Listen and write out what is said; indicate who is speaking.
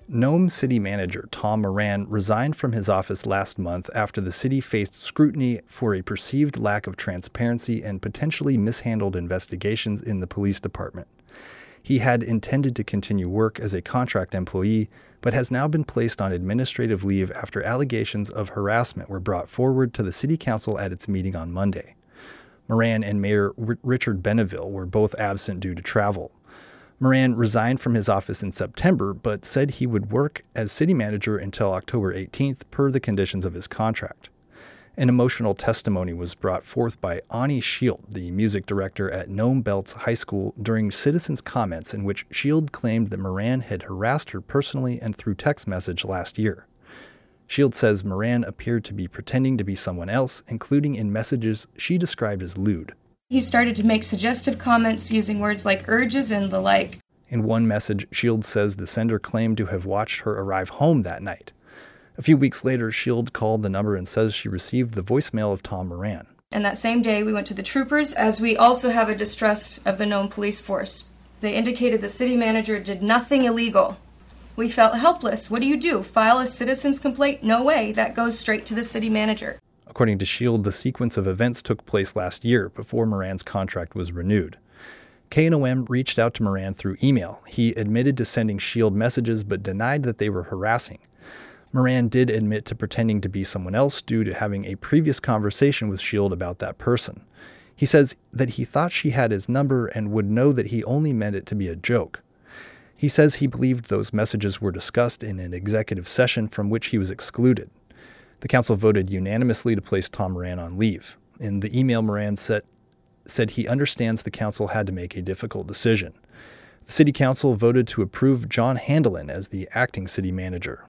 Speaker 1: Nome City Manager Tom Moran resigned from his office last month after the city faced scrutiny for a perceived lack of transparency and potentially mishandled investigations in the police department. He had intended to continue work as a contract employee, but has now been placed on administrative leave after allegations of harassment were brought forward to the city council at its meeting on Monday. Moran and Mayor Richard Benneville were both absent due to travel. Moran resigned from his office in September, but said he would work as city manager until October 18th per the conditions of his contract. An emotional testimony was brought forth by Ani Shield, the music director at Nome Belts High School, during citizens' comments in which Shield claimed that Moran had harassed her personally and through text message last year. Shield says Moran appeared to be pretending to be someone else, including in messages she described as lewd.
Speaker 2: He started to make suggestive comments using words like urges and the like.
Speaker 1: In one message, Shield says the sender claimed to have watched her arrive home that night. A few weeks later, Shield called the number and says she received the voicemail of Tom Moran.
Speaker 2: And that same day, we went to the troopers, as we also have a distrust of the Nome police force. They indicated the city manager did nothing illegal. We felt helpless. What do? File a citizen's complaint? No way. That goes straight to the city manager.
Speaker 1: According to Shield, the sequence of events took place last year before Moran's contract was renewed. KNOM reached out to Moran through email. He admitted to sending Shield messages but denied that they were harassing. Moran did admit to pretending to be someone else due to having a previous conversation with Shield about that person. He says that he thought she had his number and would know that he only meant it to be a joke. He says he believed those messages were discussed in an executive session from which he was excluded. The council voted unanimously to place Tom Moran on leave. In the email, Moran said he understands the council had to make a difficult decision. The city council voted to approve John Handelin as the acting city manager.